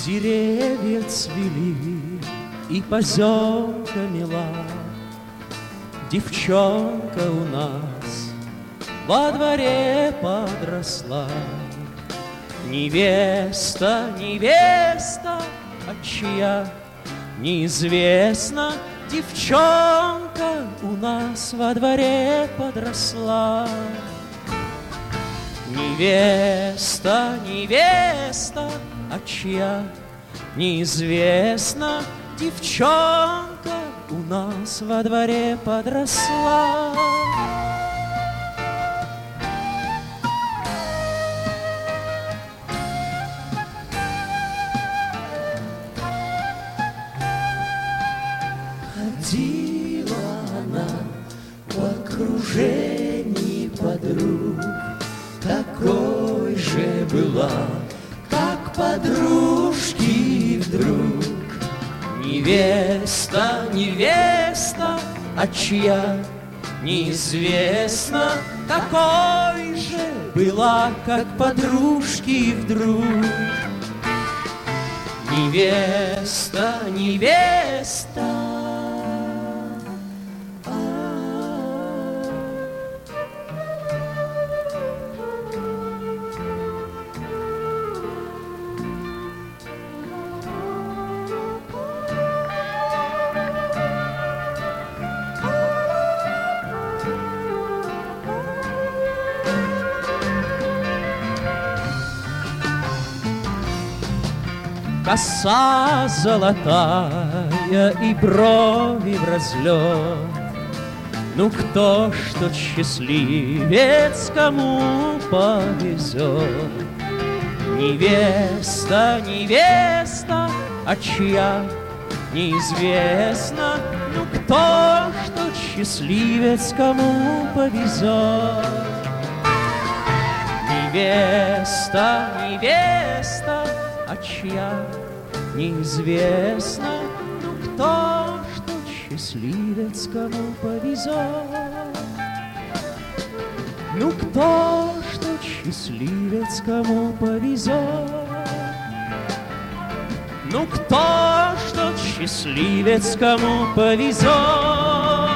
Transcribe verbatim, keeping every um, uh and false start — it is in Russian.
Деревья цвели, и поземка мила. Девчонка у нас во дворе подросла. Невеста, невеста, а чья неизвестно. Девчонка у нас во дворе подросла. Невеста, невеста, а чья неизвестно. Девчонка у нас во дворе подросла. Ходила она в окружении подруг, такой же была, как подружки, и вдруг невеста, невеста, а чья неизвестно, такой же была, как подружки, и вдруг невеста, невеста. Коса золотая и брови в разлет. Ну кто ж тот счастливец, кому повезет? Невеста, невеста, а чья неизвестно. Ну кто ж тот счастливец, кому повезет? Невеста, невеста, а чья неизвестно. Ну кто ж тот счастливец, кому повезет? Ну кто ж тот счастливец, кому повезет? Ну кто ж тот счастливец, кому повезет?